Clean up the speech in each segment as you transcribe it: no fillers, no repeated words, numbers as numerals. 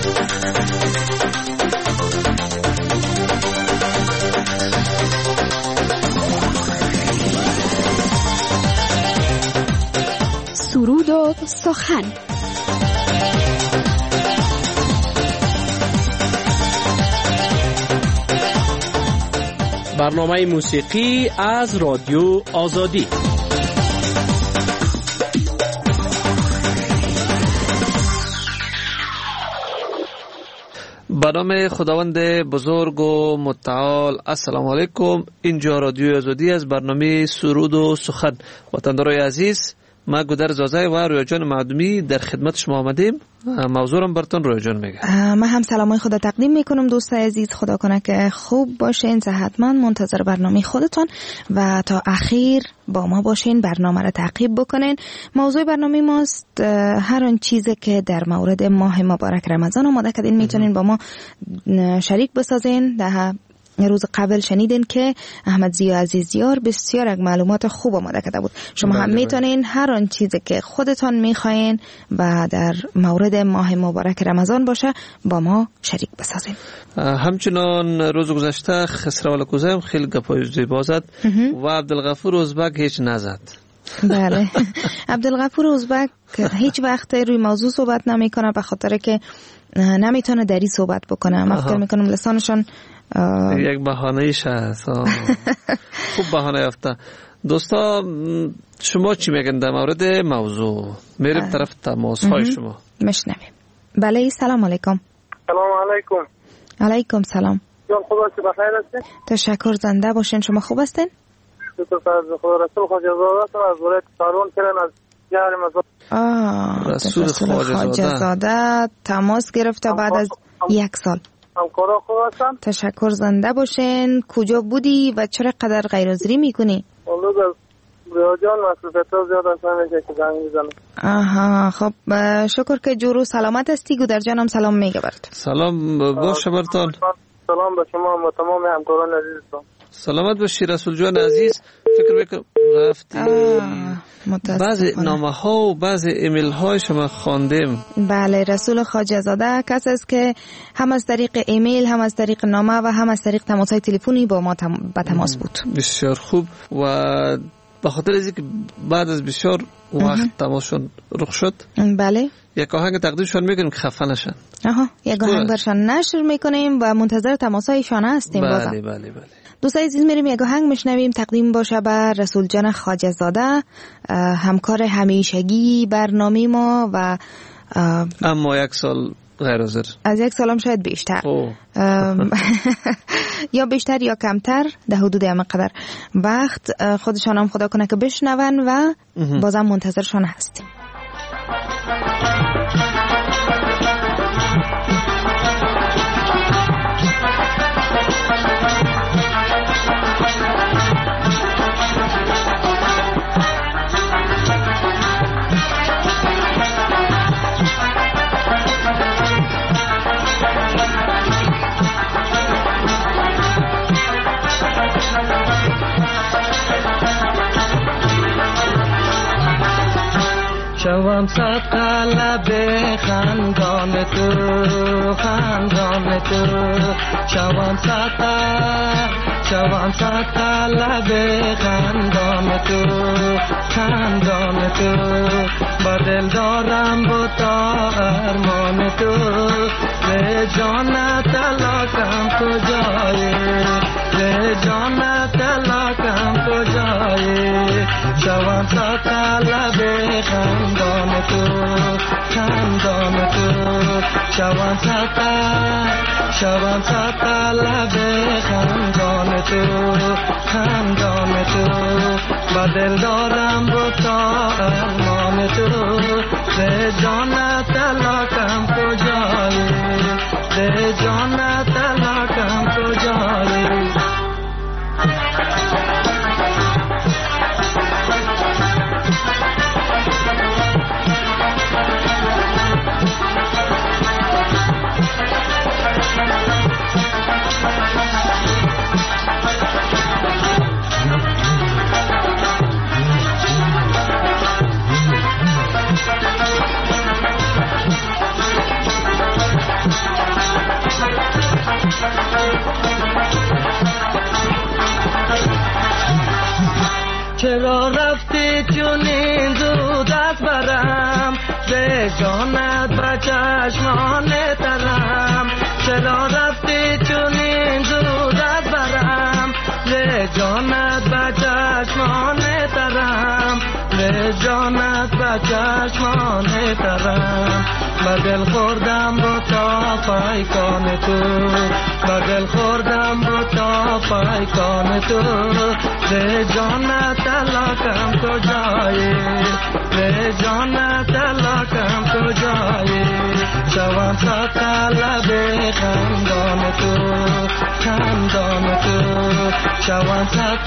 سرود و سخن. برنامه موسیقی از رادیو آزادی. به نام خداوند بزرگ و متعال. السلام علیکم. اینجا رادیو آزادی از برنامه سرود و سخن. وطندارای عزیز، ما گودر زازای و رویا جان معدومی در خدمت شما آمدیم. موضوعم براتون رویا جان میگه. من هم سلامای خدا تقدیم میکنم دوست عزیز. خدا کنه که خوب باشین، صحتمند، منتظر برنامه خودتون و تا اخیر با ما باشین، برنامه را تعقیب بکنین. موضوع برنامه ماست هر آن چیزی که در مورد ماه مبارک رمضان آماده کردین میتونین با ما شریک بسازین. در روز قبل شنیدین که احمد زیا عزیزیار بسیار یک معلومات خوب آماده کرده بود. شما هم میتونین هر آن چیزی که خودتان میخواین و در مورد ماه مبارک رمضان باشه با ما شریک بسازین. همچنان روز گذشته خسرو کوزه خیلی گپای زیبا زد و عبدالغفور ازبک هیچ نزد. بله، عبدالغفور ازبک هیچ وقت روی موضوع صحبت نمیکنه به خاطر که نمیتونه دری صحبت بکنه. من فکر میکنم لسانشان یک بهانه‌ایش هست. خوب بهانه یافته. دوستا شما چی میگن در مورد موضوع؟ میریم طرف تماس های شما مشنویم. بله، سلام علیکم. سلام علیکم. علیکم سلام. جان خوب هستی؟ بخیر هستی؟ تشکر، زنده باشین. شما خوب هستین؟ از خدا رسول خواجه زاده از ولایت سارون کرن از شهر مزار. رسول خواجه زاده تماس گرفته بعد از 1 سال. همکارا خوب هستن؟ تشکر، زنده باشین. کجا بودی و چرا قدر غیرحاضری میکنی؟ اونجا از ریاجان مسئولیت‌ها زیاد هستن که زنگ میزنم. آها، خب شکر که جورو سلامت هستی. گودر جانم سلام میگه برات. سلام باشه برتان. سلام به شما و تمام همکاران عزیزتون. سلامت باشی رسول جان عزیز. فکر میکنم رفتی. بعضی نامه ها و بعضی ایمیل های شما خواندیم. بله، رسول خواجه زاده کس است که هم از طریق ایمیل، هم از طریق نامه و هم از طریق تماس های تلفنی با ما به تماس بود. بسیار خوب. و به خاطر از اینکه بعد از بسیار وقت تماسشون رخ شد، بله، یک آهنگ تقدیمشون میکنیم که خفه نشن. یک آهنگ برشان نشر میکنیم و منتظر تماس هایشان هستیم. بله بله بله. دوستای عزیز، میریم یک آهنگ میشنویم تقدیم باشه بر رسول جان خواجه زاده، همکار همیشگی برنامه ما و اما 1 سال غیر حاضر. از 1 سال هم شاید بیشتر یا بیشتر یا کمتر، در حدود همینقدر وقت. خودشان هم خدا کنه که بشنون و بازم منتظرشان هستیم. شوام صد قلب خندان تو، خندان تو. شوام صد قلب خندان تو، خندان تو. با دل دارم با تا ارمان تو، به جان تلاکم کجایی، به جان تلاکم کجایی. شوام صد قلب خندان تو، خندان تو. شوام صد قلب خندان تو، خندان تو. با دل دارم با تا ارمان تو، به جان تلاکم کجایی، به جان تلاکم کجایی. چرا رفتی چونین زود از برم ز جانت به چشمان ترم چرا رفتی چونین زود از برم ز جانت به چشمان ترم ز جانت به چشمان ترم به دل خوردم رو تا پیکان تو به دل خوردم رو تا پیکان تو ز جانت علاقم کجایی ز جانت علاقم کجایی شوم تا طلب خندان تو خندان تو شوم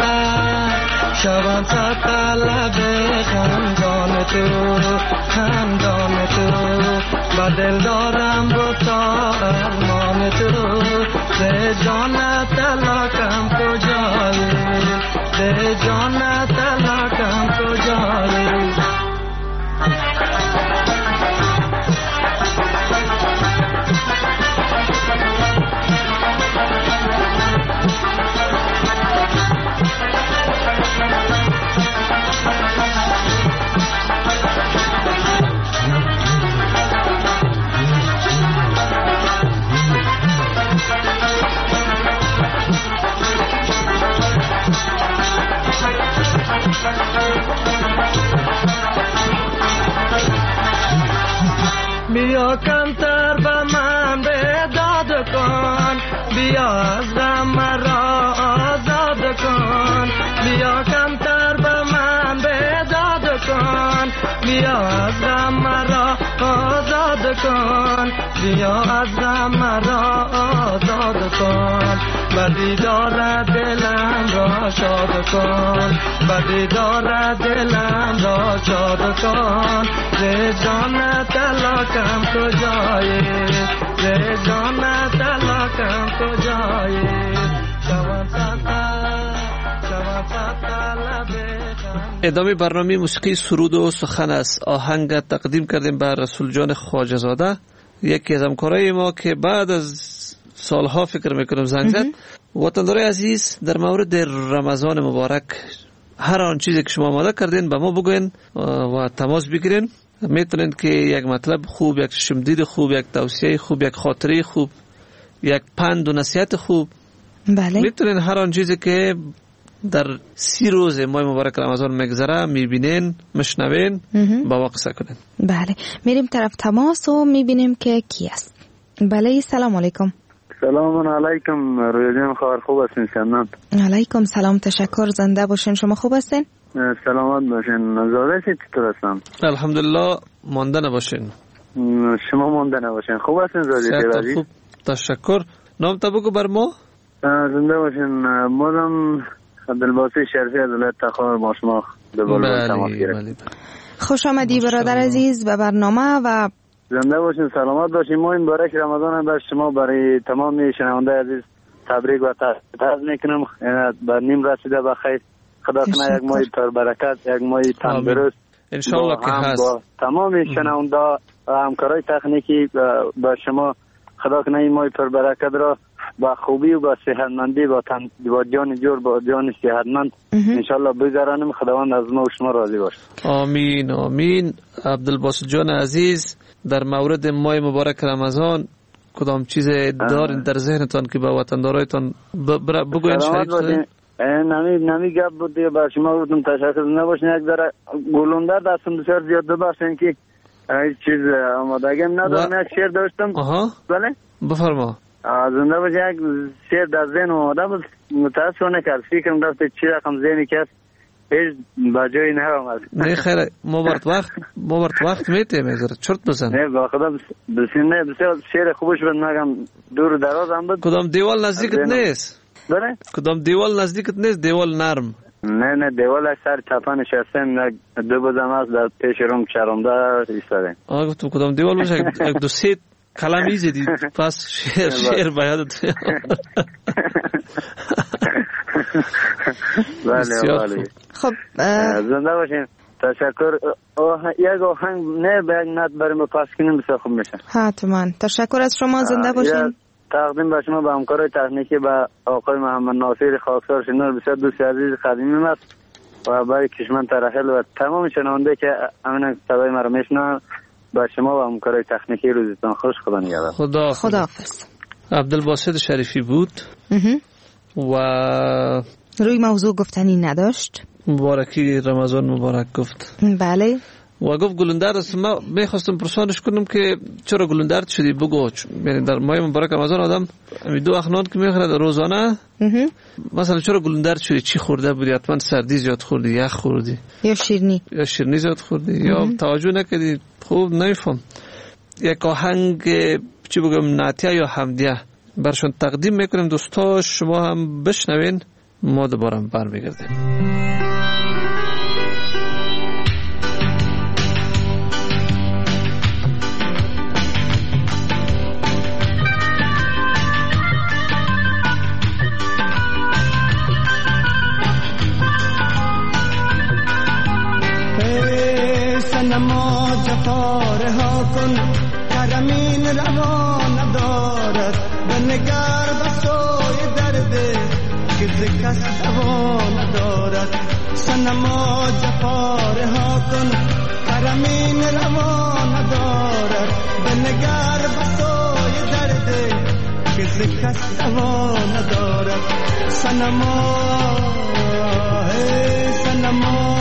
تا طلب خندان تو خندان تو با دل دارم رو تا ارمان تو ز جانت علاقم کجایی ز جانت علاقم کجایی بیا کمتر به من بداد کن بیا از غم مرا آزاد کن بیا کمتر به من بداد کن بیا از غم مرا آزاد کن بیا از غم مرا آزاد کن به دیدار دلم را شاد کن به دیدار دلم را شاد کن ز جانت علاقم کجایی ز جانت علاقم کجایی شوم ادامه برنامه موسیقی سرود و سخن است. آهنگ تقدیم کردیم به رسول جان خواجه زاده، یکی از همکارای ما که بعد از سالها فکر میکنم زنگ زد. وطندارای عزیز، در مورد رمضان مبارک هر آن چیزی که شما آماده کردین به ما بگوین و تماس بگیرین. میتونین که یک مطلب خوب، یک شمدید خوب، یک توصیه خوب، یک خاطره خوب، یک پند و نصیحت خوب، بله، میتونین هر آن چیزی که در 30 روز ماه مبارک رمضان میگذره میبینین، مشنوین، با ما قصه کنین. بله، میریم طرف تماس و میبینیم که کی است. بله، سلام علیکم. سلام علیکم رویا جان، خبر خوب هستین؟ سلام علیکم سلام، تشکر، زنده باشین. شما خوب هستین؟ سلامت باشین. زاده چطور هستم؟ الحمدلله، مانده نباشین. شما مانده نباشین. خوب هستین زاده؟ خوب، تشکر. نام تا بگو بر ما. زنده باشین. مادم عبدالباسط شریفی از ولایت تخار با شما به بالا تماس گرفتیم. خوش آمدی برادر عزیز به برنامه و زنده باشین، سلامت باشین. ما این بارک رمضان بر شما برای تمام شنونده عزیز تبریک و تهنیت میکنم. بر نیم رسیده بخیر. خدا کنه یک ماه پر برکت، یک ماه تندرست ان شاء الله که هست. با تمام شنونده و همکارای تکنیکی با شما خدا کنه این ماه پر برکت را با خوبی و با صحتمندی با جان جور با جان صحتمند ان شاء الله بگذرانیم. خداوند از ما و شما راضی باشه. آمین آمین. عبدالباسط جان عزیز، در مورد ماه مبارک رمضان کدام چیز دارین در ذهنتان که با وطندارایتان بگوین؟ شریک کنید. نمی گپ بود دیگه. بر شما بودم تشکر نباشین. یک ذره گلوندر دستم بسیار زیاد ببخشین که هیچ چیز آمادگیم ندارم. یک شعر داشتم. بله بفرما. زنده باشه. یک شعر در ذهن آماده بود، متاسفانه که فکرم رفت چی رقم ذهنی که هیچ بجایی نرامد. نه خیر، ما برد وقت میتیم ازر چرت بزن. نه با خدا بسیار شعر خوبش بود. نگم دور دراز هم بود. کدام دیوال نزدیکت نیست؟ بله؟ کدام دیوال نزدیکت نیست؟ دیوال نرم. نه دیوال سر چپا نشستم. دو بزم است در پیش روم چرمده ایستادم. گفتم کدام دیوال باشه یک دو سه کلام ایزدی پس شعر بیادت. بله. خب زنده باشین. تشکر. یک آهنگ نه به یک نت برای ما پس کنیم بسیار خوب میشه. حتما. تشکر از شما. زنده باشین. تقدیم به شما، به همکارای تکنیکی، به آقای محمد ناصر خاکسار شنور، بسیار دوست عزیز قدیمی است. و برای کشمن ترحل و تمام شنونده که امین صدای مرا میشنن با شما و همکارای تکنیکی روزتان خوش. خدا نگهدار. خداحافظ. عبدالباسط شریفی بود و روی موضوع گفتنی نداشت. مبارکی رمضان مبارک گفت. بله. و گفت گلندر است. ما میخواستم پرسانش کنم که چرا گلندر شدی؟ بگو. یعنی در ماه مبارک رمضان آدم دو اخنان که میخوره در روزانه مثلا چرا گلندر شدی؟ چی خورده بودی؟ حتما سردی زیاد خوردی، یخ خوردی یا شیرینی زیاد خوردی یا توجه نکردی؟ خوب نمیفهم. یک آهنگ چی بگم نعتیه یا حمدیه برشون تقدیم میکنیم دوستا، شما هم بشنوین، ما دوباره برمیگردیم. سنما جفاره ها کن کرمین روا ندارد بنگر بسوی درده که زکست دوا ندارد. سنما جفاره ها کن کرمین روا ندارد بنگر بسوی درده که زکست دوا ندارد. سنما سنما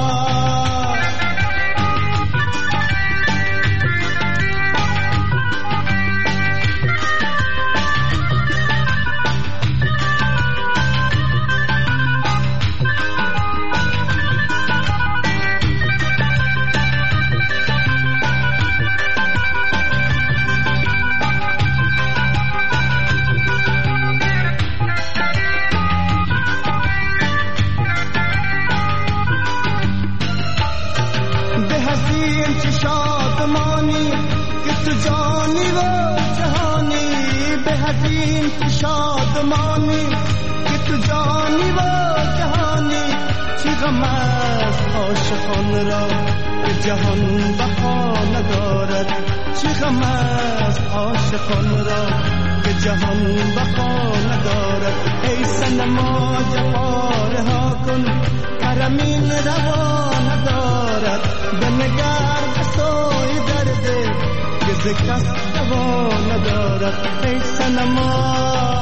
شادمانی که تو جانی و جهانی چی غم است عاشقان را که جهان بها ندارد. چی غم است عاشقان را که جهان بها ندارد. ای صنما جفاره ها کن کرمین روا ندارد بنگر بسوی درده که زکست دوا ندارد. ای صنما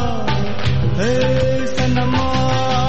ای صنما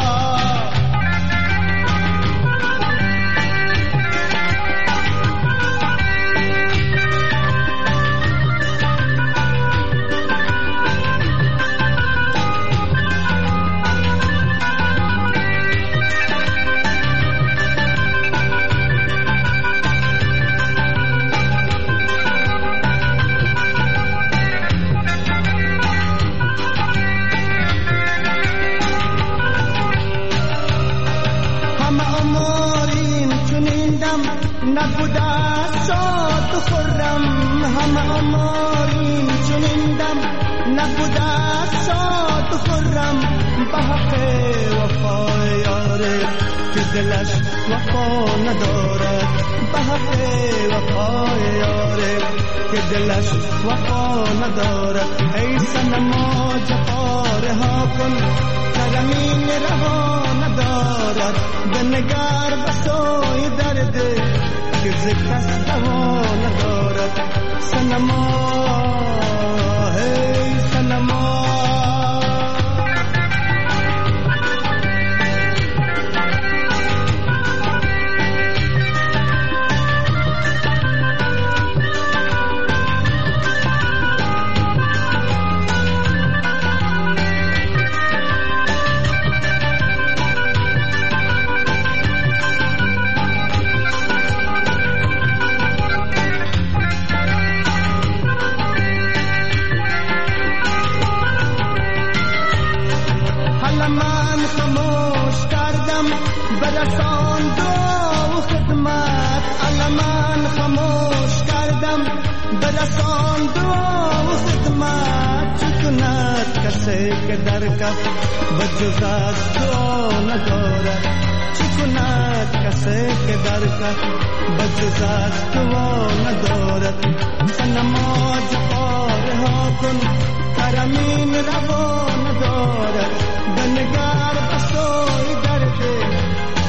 نبوده شاد و خرم همه آماریم چنین دم نبوده شاد و خرم به حق وفای یاره که دلش وفا ندارد. به حق وفای یاره که دلش وفا ندارد. ای صنما جفاره ها کن کرمین رها ندارد بنگر بسوی درده که زکست دوا ندارد. صنما ای صنما که در کف بجز از دعا ندارد. چی کند کسی که در کف بجز از دعا ندارد. صنما جفاره ها کن کرمین روا ندارد بنگر بسوی درده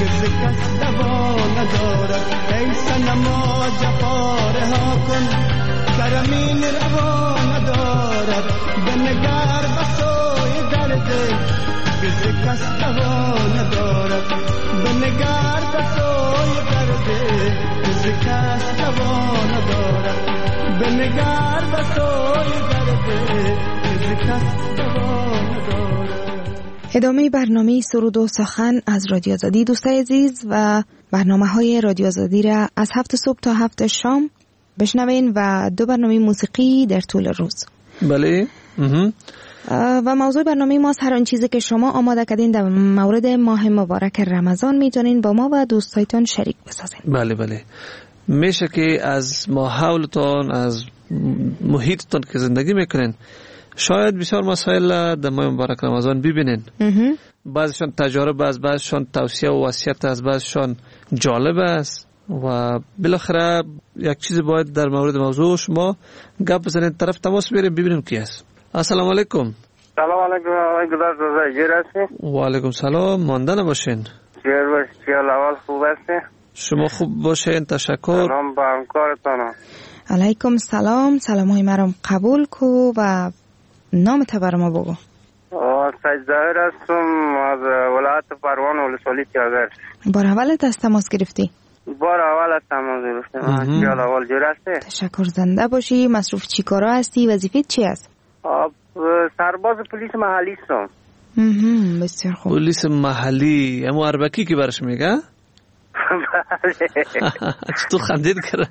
که ز کس دوا ندارد. ای صنما جفا رها کن کرمین روا ندارد. بنگر به سوی درد که ز کس دوا ندارد. بنگر به سوی درد که ز کس دوا ندارد. بنگر به سوی درد که ز کس دوا ندارد. ادامه برنامه سرود و سخن از رادیو آزادی دوستای عزیز و برنامه‌های رادیو آزادی را از 7 صبح تا 7 شام بشنوین و 2 برنامه موسیقی در طول روز. بله. و موضوع برنامه ما هر آن چیزی که شما آماده کردین در مورد ماه مبارک رمضان میتونین با ما و دوستایتان شریک بسازین. بله بله. میشه که از ماحولتان، از محیطتان که زندگی میکنین شاید بسیار مسائل در ماه مبارک رمضان ببینین. بعضشان تجارب است، بعضشان توصیه و وصیت است، بعضشان جالب است و بالاخره یک چیز باید در مورد موضوع شما گپ بزنید. طرف تماس بریم ببینیم کی است. السلام علیکم. سلام علیکم آقای گلار روزای جیر هستی؟ و علیکم سلام. مانده نباشین. جیر باشی. چیال اول خوب هستی؟ شما خوب باشین. تشکر. سلام با همکارتانم. علیکم سلام. سلامای مرام قبول کو و نام تا بر ما بگو. سید ظاهر هستم از ولایت پروان ولسوالی تیاگر. بار اول از تماس گرفتی؟ بار اول از تماس گرفتم. چیال اول جیر هستی؟ تشکر. زنده باشی. مصروف چی کارا هستی؟ وظیفت چی است؟ سرباز پلیس محلی هستم. بسیار خوب. پلیس محلی. اما اربکی که برش میگه؟ بله. چطور خندید کرد؟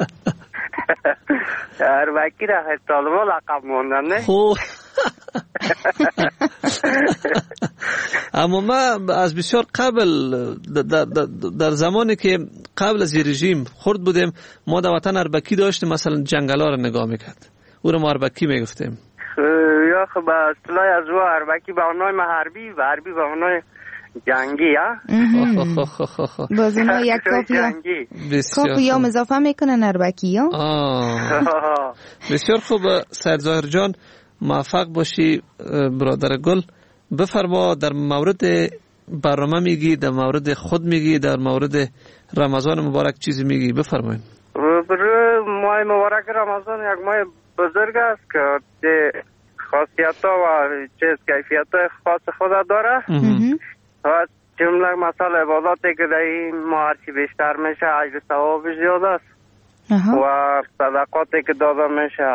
اربکی را طالبا لقب موندن نه؟ خوب. اما ما از بسیار قبل در زمانی که قبل از رژیم خرد بودیم ما در وطن اربکی داشتیم، مثلا جنگلا رو نگاه میکرد، او رو ما اربکی میگفتیم. یا خب به اصطلاح از او اربکی به اونای حربی و حربی به اونای جنگی ها. باز اینا یک کافی یا اضافه میکنن اربکی ها. بسیار خوب. سید ظاهر جان موفق باشی برادر گل. بفرما در مورد برنامه میگی، در مورد خود میگی، در مورد رمضان مبارک چیزی میگی، بفرمایید. ماه مبارک رمضان یک ماه بزرگ است که خاصیت ها و کیفیت های خاص خود داره. و جمله مثلا عباداتی که در این ماه هرچی بیشتر میشه اجر ثوابش زیاد است و صدقاتی که داده میشه.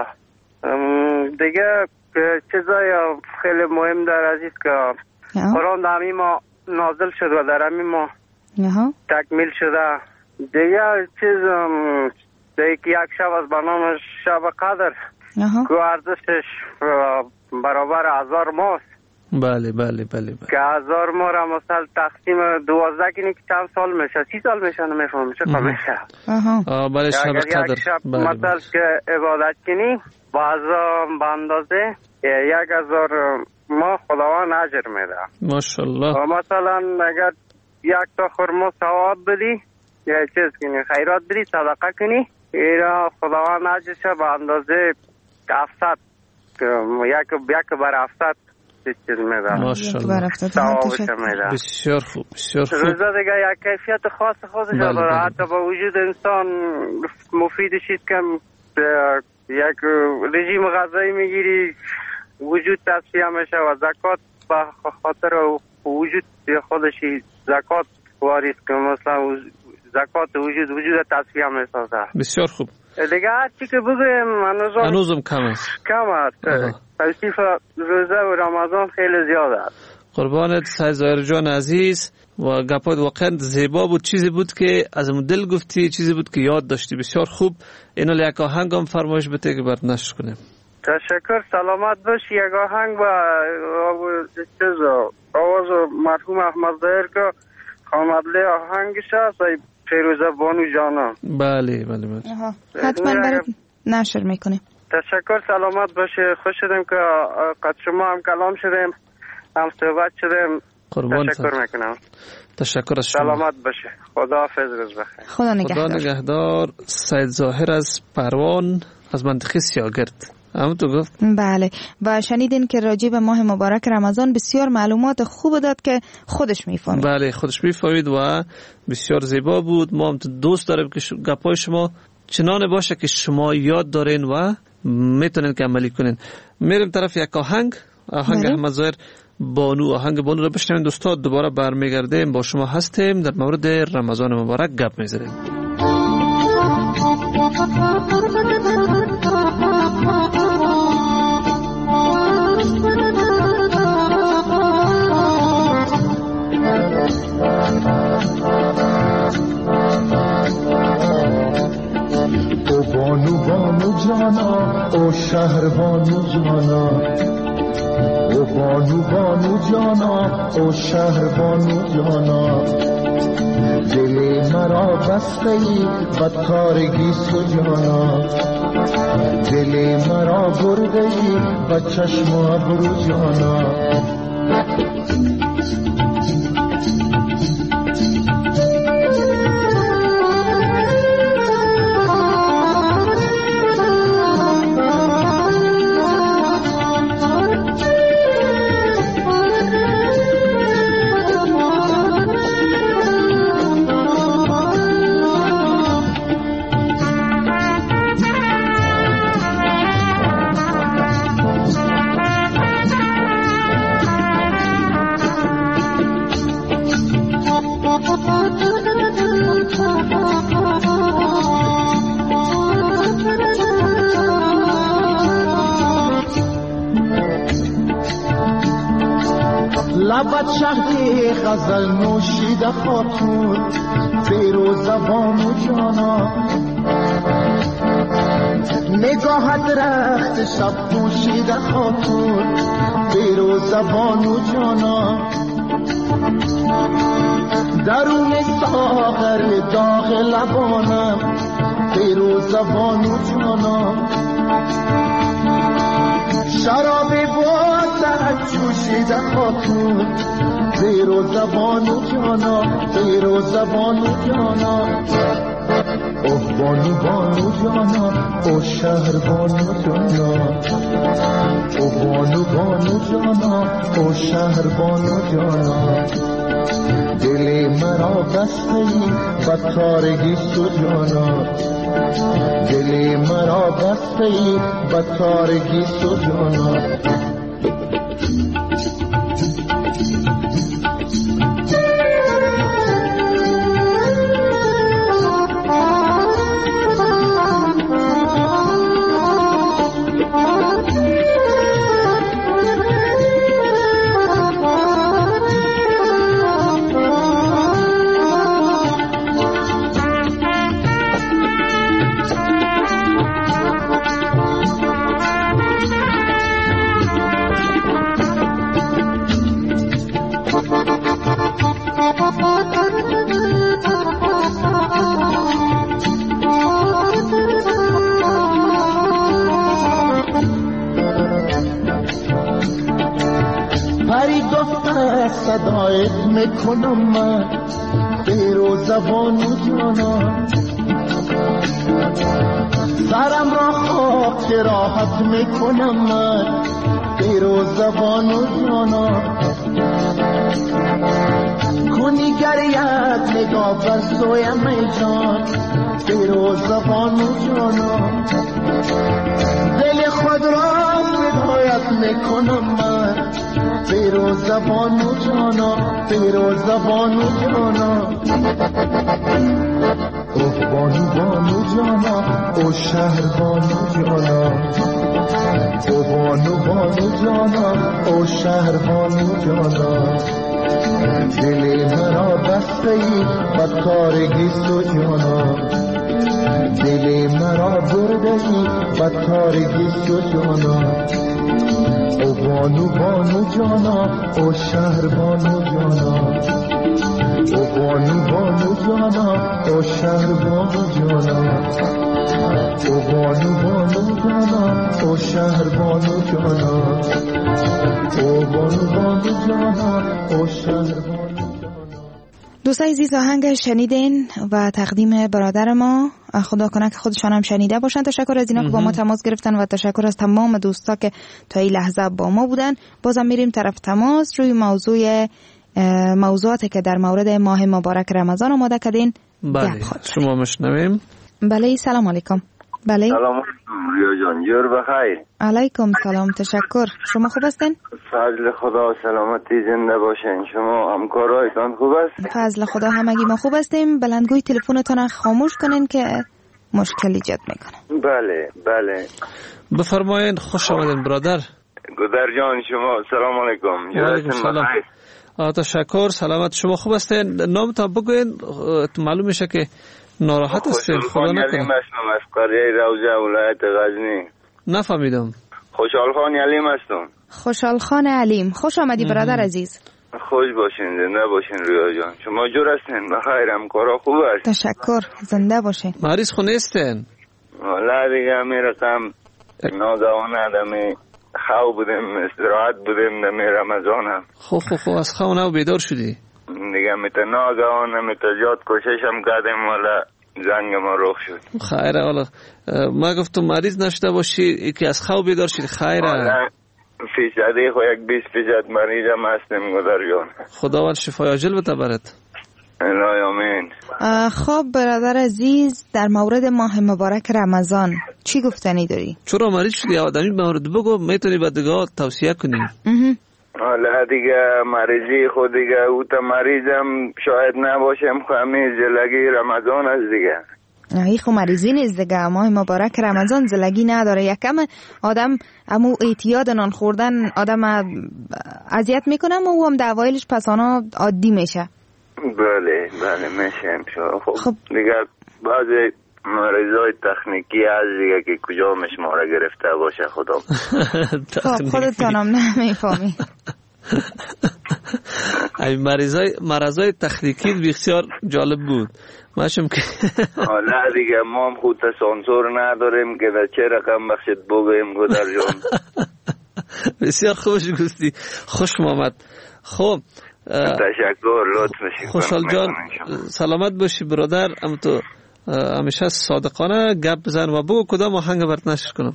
دیگه چیزای خیلی مهم در عزیز که قرآن در همین ماه نازل شد و در همین ماه تکمیل شده. دیگه چیز دیگه یک شب از برنامه شب قدر که ارزشش برابر 1000 ماه. بله بله بله. که 1000 ماه را مثلا تقسیم 12 کنی که چند سال میشه؟ 30 سال میشه. نمیفهم چه میشه. بله شب قدر. مثلا که عبادت کنی به اندازه 1000 ماه خداوند اجر میده. ماشاءالله. مثلا اگر یک تا خرما ثواب بدی یا چیز کنی خیرات بدی صدقه کنی اینا خداوند اجرش به اندازه 700 یک بر 700 چیز میده. ماشاءالله. ثوابش میده. بسیار خوب بسیار خوب. روزه دیگه یک کیفیت خاص خودش داره. حتی با وجود انسان مفیدش که یک رژیم غذایی میگیری وجود تصفیه میشه و زکات به خاطر وجود خودشی زکات واریز که مثلا زکات وجود تصفیه میسازه. بسیار خوب. دیگه هر چی که بگویم هنوزم کم است. توصیف روزه و رمضان خیلی زیاد است. قربانت سید ظاهر جان عزیز. و گپات واقعا زیبا بود، چیزی بود که از دل گفتی، چیزی بود که یاد داشتی. بسیار خوب. اینو یک آهنگ هم فرمایش بده که برات نشر کنیم. تشکر. سلامت باشی. یک آهنگ با آواز مرحوم احمد ظاهر که خامدلی آهنگش هست فیروزه بانو جانا. بله بله بله. حتما برات نشر میکنیم. تشکر. سلامت باشی. خوش شدیم که قد شما هم کلام شدیم، هم صحبت شدیم. تشکر میکنم. تشکر از شما. سلامت باشه. خدا حافظ. روز بخیر. خدا نگهدار. سید ظاهر از پروان از منطقه سیاگرد همونطور گفت. بله و شنیدین که راجع به ماه مبارک رمضان بسیار معلومات خوب داد که خودش میفهمید. بله خودش میفهمید و بسیار زیبا بود. ما هم دوست داریم که گپای شما چنان باشه که شما یاد دارین و میتونین که عملی کنین. میریم طرف یک آهنگ احمد ظاهر بانو. آهنگ بانو رو بشنوین دوستان. دوباره برمیگردیم با شما هستیم در مورد رمضان مبارک گپ میزنیم. او بانو بانو جانا او شهر بانو جانا او بانو بانو جانا او شهر بانو جانا دل مرا بسته ای بدکارگی سجانا دل مرا برده ای بد چشم و ابرو جانا لبت شهد غزل نوشیده خاتون فیروز بانو جانا نگاهت رخت شب پوشیده خاتون فیروز بانو جانا درون ساغر داغ لبانم فیروز بانو جانا شراب بازد جوشیده خاتون زیر زبانو جانا زیر زبانو جانا اوه بانو بانو جانا او شهر بانو جانا او بانو بانو جانا او شهر بانو جانا دل مرا بسته ای بدکارگی سجانا دل مرا بسته ای بدکارگی سجانا صدایت میکنم من بیرو زبانو جانا سرم را خاک راحت میکنم من بیرو زبانو جانا کنی گریت نگاه بر سویم ای جان بیرو زبانو جانا دل خود را بدایت میکنم من بیرو زبانو جانا بیرو زبانو جانا اوه بانو بانو جانا او شهر بانو جانا او بانو بانو جانا او شهر بانو جانا دل مرا بسته ای بدکارگی سجانا دل مرا برده ای بدکارگی سجانا او بانو بانو جانا او شهر بانو جانا او بانو بانو جانا او شهر بانو جانا او بانو بانو جانا او شهر بانو جانا او بانو بانو جانا او شهر بانو. دوستای عزیز آهنگ شنیدین و تقدیم برادر ما، خدا کنه که خودشان هم شنیده باشن. تشکر از اینا که با ما تماس گرفتن و تشکر از تمام دوستا که تا این لحظه با ما بودن. بازم میریم طرف تماس روی موضوعاتی که در مورد ماه مبارک رمضان آماده کردین. بله شما مشنویم. بله سلام علیکم. بله سلام ریا جان، جور بخیر. علیکم سلام، تشکر. شما خوب هستین؟ فضل خدا سلامتی زنده باشین. شما همکارایتان خوب است؟ فضل خدا همگی ما خوب هستیم. بلندگوی تلفنتان خاموش کنین که مشکل ایجاد میکنه. بله بفرمایید. خوش آمدین برادر. گودر جان شما سلام علیکم. علیکم سلام. تشکر. سلامت. شما خوب هستین؟ نامتان بگوین. معلوم میشه که ناراحت هستین. خدا نکنه. علیم هستم از قریه روضه ولایت غزنی. نفهمیدم. خوشحال خان علیم هستم. خوشحال خان علیم. خوش آمدی برادر عزیز. خوش باشین، زنده باشین ریا جان. شما جور هستین؟ بخیر، همکارا خوب است؟ تشکر، زنده باشین. مریض خونه هستین؟ والا دیگه می رقم ناگهان آدمی خواه بودیم، استراحت بودیم دمی رمضانم. خب از خواه نو بیدار شدی؟ دیگه میتا ناگهان میتا زیاد کوششم کردیم والا زنگ ما رخ شد. خیره. والا ما گفتم مریض نشده باشی که از خواه بیدار شدی. خیره. فیصدی خو 20% مریضم هستیم گذر جان. خداوند شفای عاجل بده برات. الهی آمین. خب برادر عزیز، در مورد ماه مبارک رمضان چی گفتنی داری؟ چرا مریض شدی؟ آدمی مورد بگو، میتونی بعدگاه توصیه کنی. حالا دیگه مریضی خود دیگه او تا مریضم شاید نباشم، خواهمی زلگی رمضان است دیگه. ای خو مریضی نیست دیگه. ماه مبارک رمضان زلگی نداره. یکم آدم امو اعتیاد نان خوردن آدم اذیت میکنه و او هم در اوایلش پسانا عادی میشه. بله میشه. خب دیگه بعضی مریضای تکنیکی از دیگه که کجا مشماره گرفته باشه خدا. خب خودتانم نمیفهمی. ای مرضای تکنیکی بسیار جالب بود. ماشم که حالا دیگه ما هم خود سانسور نداریم که در چه رقم بخشت بگویم گذر جان. بسیار خوش گفتی. خوش آمد. خب تشکر، لطف میشی. خوشحال جان سلامت باشی برادر. اما تو همیشه صادقانه گپ بزن و بگو کدام آهنگ برات نشر کنم.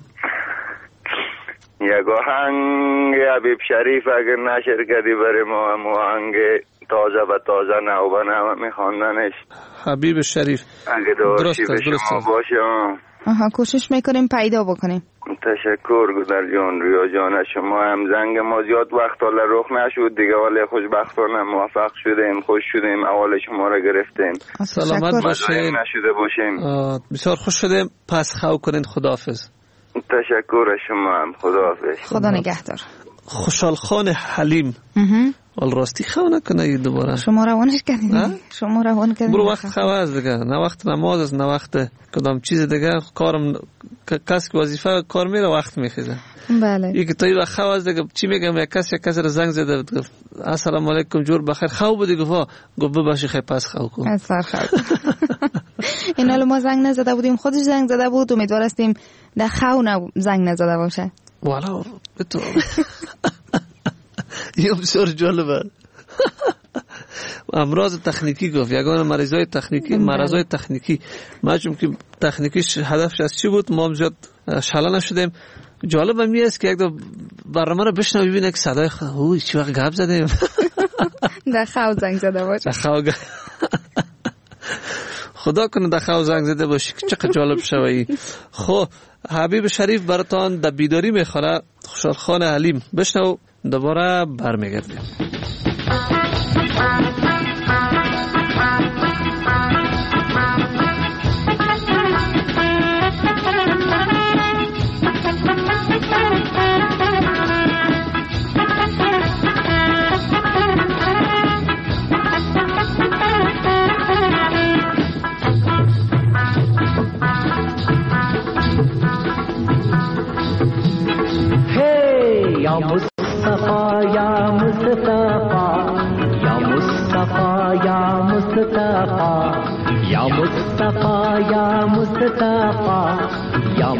یک آهنگ حبیب شریف اگر نشر کردی برای ما، هم آهنگ تازه به تازه نو به نو میخواندنش. حبیب شریف اگه داشتی به شما باشه. کوشش میکنیم پیدا بکنیم. تشکر گذر جان. ریا جان شما هم زنگ ما زیاد وقت حالا رخ نشد دیگه، ولی خوشبختانه موفق شدیم، خوش شدیم، اول شما را گرفتیم. سلامت باشین. نشده باشیم. بسیار خوش شدیم. پس خو کنین. خداحافظ. تشکر شما هم. خداحافظ. خدا نگهدار. خوشحال خان حلیم. ول راستی خو نکنه دوباره. شما روانش کردین؟ شما روان کردین؟ برو وقت خو از دیگه، نه وقت نماز است، نه وقت کدام چیز دیگه. کارم کس که وظیفه کار میره وقت میخیزه. بله. یکی توی وقت خو از دیگه چی میگم، یک کس رو زنگ زده گفت السلام علیکم جور بخیر خو بودی، گفت ببخشید خیر پس خو کن. از سر خو. این حالا ما زنگ نزده بودیم، خودش زنگ زده بود، امیدوار هستیم در خو زنگ نزده باشه. والا تو یه بسیار جالبه. امراض تکنیکی گفت، یگانه مرضای تکنیکی. ما چون که تکنیکیش هدفش از چی بود ما هم زیاد شاله نشدیم. جالب هم است که یک دو برنامه رو بشنو ببینه که صدای چی وقت گپ زدیم. در خو زنگ زده باشه. خدا کنه در خو زنگ زده باشی که چقدر جالب شوی. خب حبیب شریف براتان در بیداری میخوره. خوشحال خان حلیم. بشنو دوباره برمیگردیم. या मुस्तफा या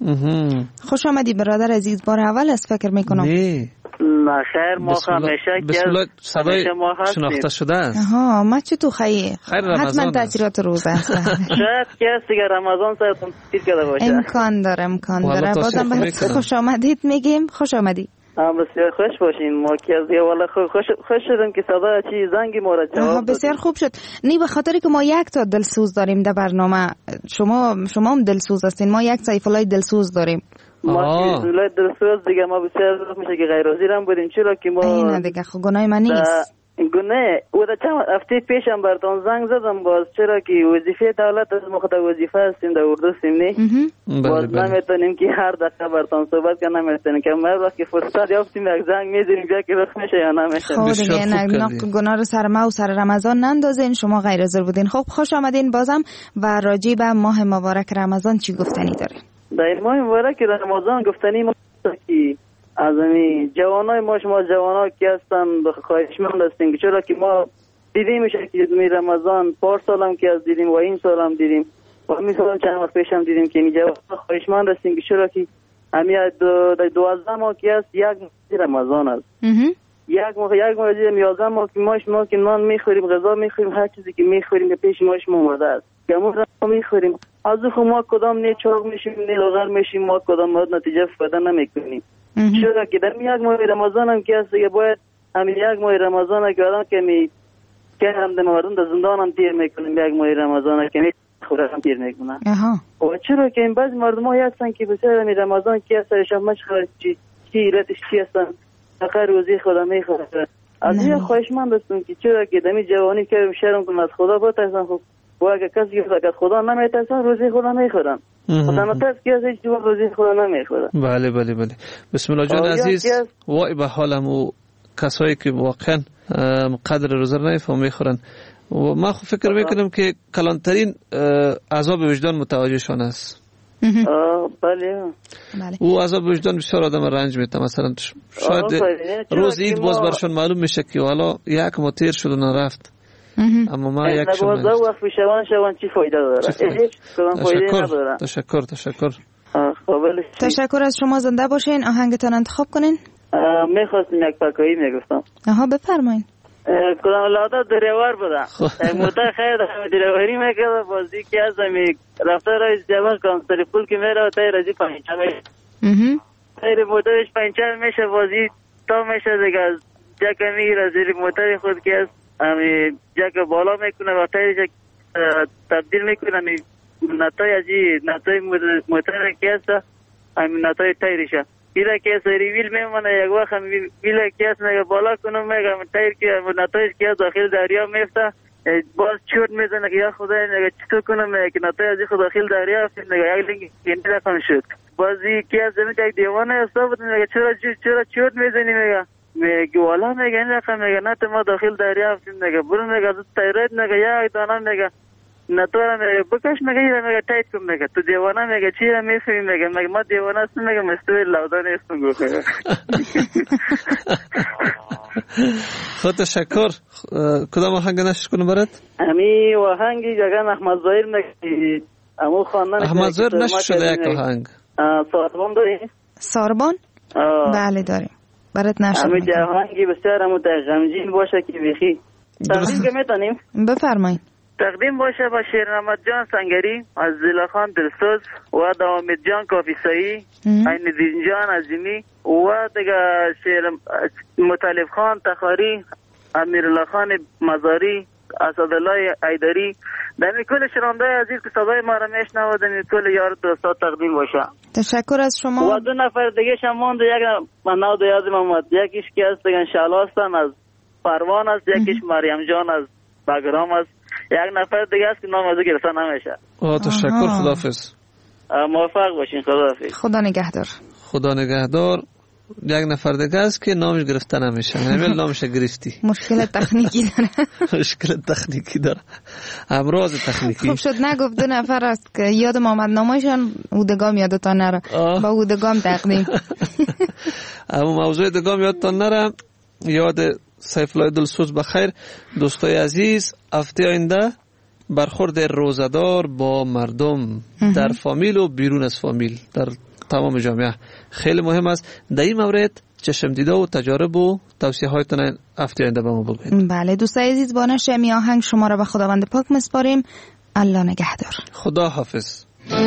خوش آمدی برادر عزیز، بار اول است فکر میکنم. نه خیر، ما همیشه بسم الله صدای شناخته شده است. آها، ما چطور خیر رمضان حتما تاثیرات روزه است. شاید کسی که رمضان سایتون تیر کرده باشه. امکان داره بازم به خوش آمدید میگیم. خوش آمدی. بسیار خوش باشین. ما که از دیگه والا خوش شدیم که صدا چی زنگی ما را جواب بسیار خوب شد. نی به خاطری که ما یک تا دلسوز داریم در برنامه. شما هم دلسوز هستین، ما یک سیفالای دلسوز داریم. ما سیفالای دلسوز دیگه ما بسیار میشه که غیر حاضر هم بودیم، چرا که ما اینه دیگه خب گناه من نیست. گونه او دا چند هفته پیشم براتون زنگ زدم باز، چرا که وظیفه دولت از ما خود وظیفه هستیم در اردو سیمنی باز نمیتونیم که هر دقیقه براتون صحبت کنم، نمیتونیم که هر وقت که فرصت یافتیم یک زنگ میزنیم بیا که وقت میشه یا نمیشه. خب دیگه گناه رو سر ما و سر رمضان نندازین، شما غیر حاضر بودین. خب خوش آمدین بازم. و راجع به ماه مبارک رمضان چی گفتنی دارین؟ در ماه مبارک رمضان گفتنی ما که از این جوانای ما، شما جوانا که هستن خواهشمند هستیم، چرا که ما دیدیم میشه که می رمضان پارسال هم که از دیدیم و این سال هم دیدیم و همین سال هم چند وقت پیش هم دیدیم که می جوانا خواهشمند هستیم که چرا که همین 12 ماه که هست یک ماه رمضان است. یک ماه 11 ماه که ما که نان میخوریم، غذا میخوریم، هر چیزی که میخوریم به پیش ما اومده است که ما میخوریم. از خود ما کدام نه چاق میشیم نه لاغر میشیم، ما کدام نتیجه استفاده نمیکنیم. چرا که در یک ماه رمضان هم که هست که باید همین یک ماه رمضان هم که آدم که هم در مردم در زندان هم تیر میکنیم، یک ماه رمضان هم که خوره هم تیر میکنن. و چرا که این بعض مردم های هستن که بسیار همین رمضان که هست شما مشخص چی ایرتش چی هستن فقط روزی خدا میخوره. از این خواهشمند هستم که چرا که دمی جوانی که شرم کنم از خدا بترسن. خب و اگر کسی که از خدا نمیترسن روزی خدا میخورن. خدا نترس که از هیچ جور روزی خدا نمیخوره. بله بله بله. بسم الله جان عزیز، وای به حالم و کسایی که واقعا قدر روزه رو نمیفهمن میخورن. و ما فکر میکنم که کلانترین عذاب وجدان متوجهشان است. بله. او عذاب وجدان بسیار آدم رنج میده. مثلا شاید روز عید باز برشون معلوم میشه که حالا یک ماه تیر شد و نرفت. اما ما یک شما وقت شوان چی فایده داره؟ تشکر از شما. زنده باشین. آهنگتان انتخاب کنین. میخواستم یک پاکایی میگفتم. بفرمایین. کدام لادا دریوار بودم موتا خیر دریواری میکرد بازی که از همی رفته رای جوان کنم سری پول که میره و تایی رازی پنچه میشه تایی موتایش پنچه میشه بازی تا میشه دیگه جک میگیره زیر موتای خود که از همی جک بالا میکنه و تایی تبدیل میکنه همی نتای ازی نتای موتای که از همی نتای تایی ریشه ایلا که سری ویل میمونه یک وقت هم ویل که از میگه بالا کنم میگه تایر که نتایج که داخل دریا میفته باز چوت میزنه که یا خدای میگه چطور کنم میگه که نتایج از داخل دریا افتید میگه یک لینک گنده رقم شد بازی که از زمین یک دیوانه استاد میگه چرا چوت میزنی میگه والا میگه این رقم میگه نه ما داخل دریا افتید میگه برو میگه از تایرت میگه یک دانه میگه نتوانم میگه بکش میگه میگه تایید کن میگه تو دیوانه میگه چی را میفهمی میگه ما دیوانه هستم میگه مستوی لودان هستم گفته. خود تشکر. کدام آهنگ نشش کنم برات؟ امی آهنگی جگن احمد ظاهر میگه امو خواندن احمد ظاهر نشش شده یک آهنگ ساربان داری؟ ساربان؟ بله داریم برات نشد. امی آهنگی بسیار امو غمگین باشه که بیخی تقدیم که میتونیم؟ بفرمایید. تقدیم باشه با شیرنمت جان سنگری از زیلاخان دلسوز و دامید جان کافیسایی عین دین جان عظیمی و دیگه شیر مطلب خان تخاری امیرالله خان مزاری اسدالله ایدری دمی کل شرانده عزیز که صدای ما را میشنوه دمی کل یار دوستا تقدیم باشه. تشکر از شما. و دو نفر دیگه شماند یک منو دو یاد محمد یکیش که است دیگه شالاستان از پروان است یکیش مریم جان از بگرام است یک نفر دیگه است که نام از او گرفته نمیشه. تشکر. خداحافظ. موفق باشین. خداحافظ. خدا نگهدار. خدا نگهدار. یک نفر دیگه است که نامش گرفته نمیشه. همین نامش گرفتی. مشکل تکنیکی داره. مشکل تکنیکی داره. امراض تکنیکی. خوب شد نگفت دو نفر است که یادم آمد نامشان اودگام یادتان نره. با اودگام تقدیم. اما موضوع اودگام یادتان نره. یاد سیفالله دلسوز بخیر. دوستای عزیز هفته آینده برخورد روزدار با مردم در فامیل و بیرون از فامیل در تمام جامعه. خیلی مهم است در این مورد چشم دیده و تجارب و توصیه هایتون هفته آینده به ما بگوید. بله دوستای عزیز، با نشر می آهنگ شما را به خداوند پاک میسپاریم. الله نگهدار. خدا حافظ.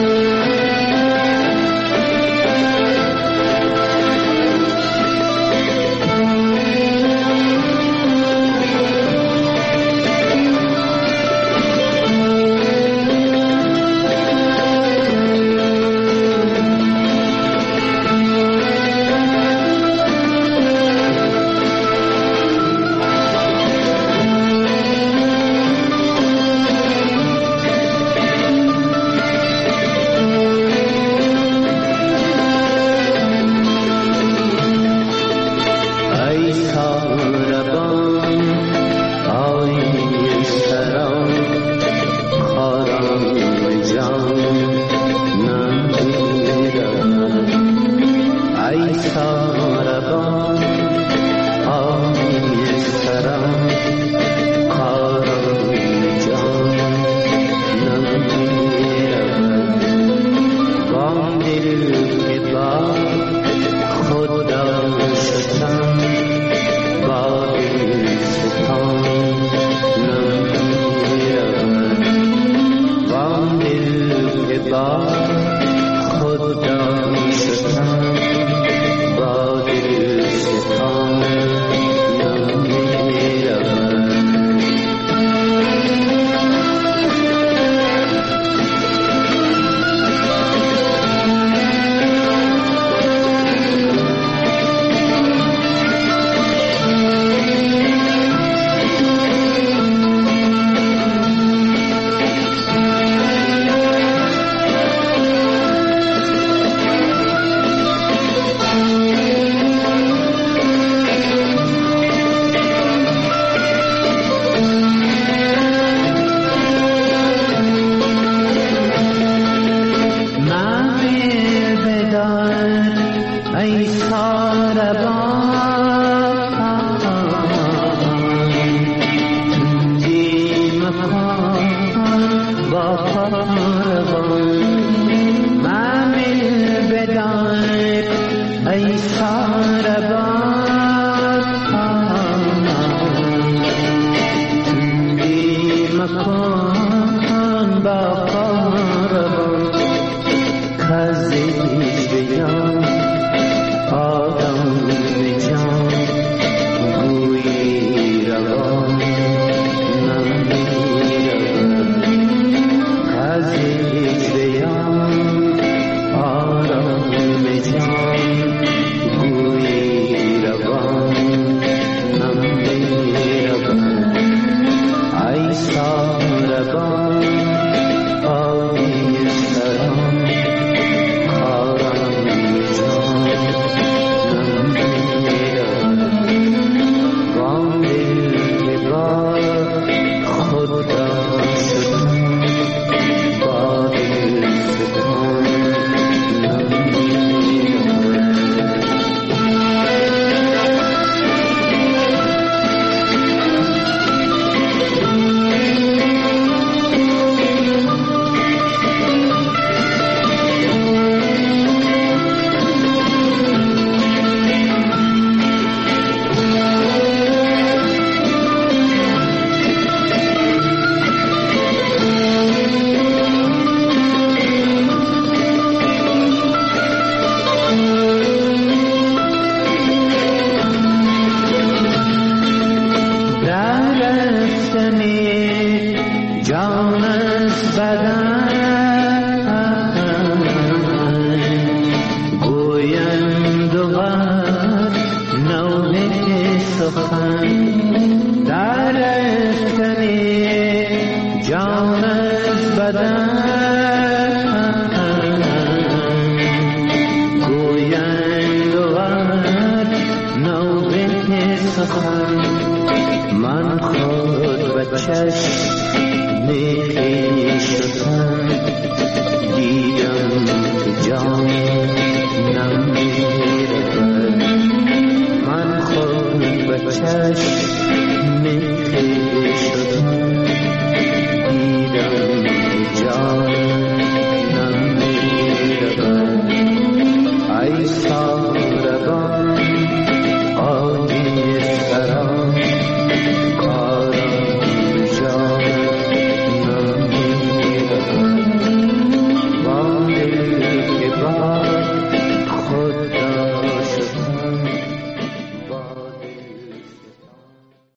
من خود به چشم خویشتن دیدم که جان نمیرود. من خود به چشم خویشتن دیدم که جان